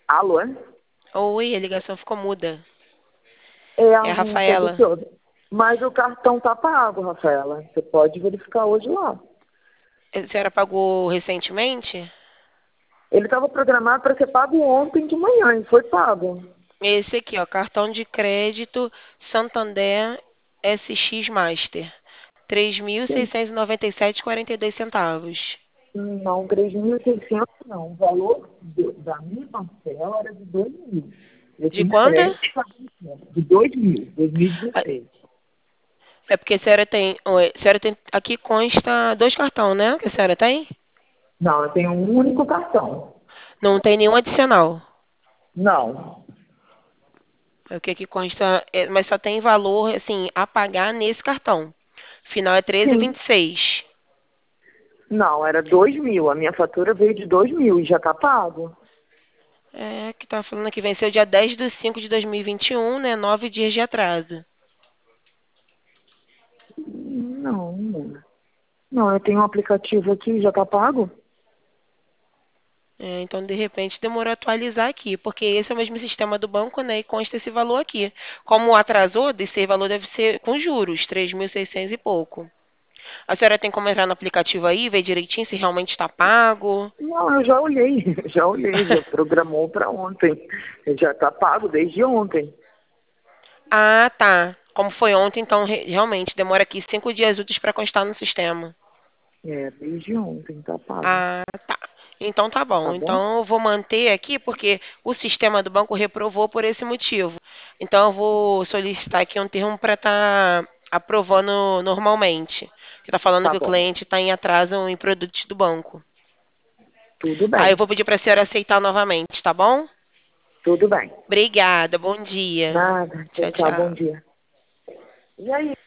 Alô? É? Oi, a ligação ficou muda. É, É a não sei do que Rafaela. houve. Mas o cartão tá pago, Rafaela. Você pode verificar hoje lá. A senhora pagou recentemente? Ele estava programado para ser pago ontem de manhã e foi pago. Esse aqui, ó, cartão de crédito Santander SX Master. Sim. 3.697,42 centavos. Não, 3.600 não. O valor da minha parcela era de 2.000. Eu De fiz quanto? crédito de 2.000, Ah, 2016. é porque a senhora tem. Oi, a senhora tem. Aqui consta dois cartões, né? Que a senhora tem? Não, eu tenho um único cartão. Não tem nenhum adicional. Não. É o que aqui consta. Mas só tem valor, assim, a pagar nesse cartão. Final é Sim. 13,26. Não, era 2.000. A minha fatura veio de 2.000 e já tá pago. É, que tá falando que venceu dia 10/5/2021, né? 9 dias de atraso. Não, não. Não, eu tenho um aplicativo aqui, já tá pago? É, então, de repente, demorou a atualizar aqui, porque esse é o mesmo sistema do banco, né? E consta esse valor aqui. Como atrasou, esse valor deve ser com juros, 3.600 e pouco. A senhora tem como entrar no aplicativo aí, ver direitinho se realmente está pago? Não, eu já olhei, já olhei, já programou para ontem. Já tá pago desde ontem. Ah, tá. Como foi ontem, então realmente demora aqui 5 dias úteis para constar no sistema. É, desde ontem tá pago. Ah, tá. Então tá Tá bom. bom? Então eu vou manter aqui porque o sistema do banco reprovou por esse motivo. Então eu vou solicitar aqui um termo para estar aprovando normalmente. Que está falando Tá que o bom. cliente está em atraso em produtos do banco. Tudo Aí eu bem. vou pedir para a senhora aceitar novamente, tá bom? Tudo bem. Obrigada. Bom dia. Nada. Tchau, Tchau, tchau. Bom tchau. dia. E aí?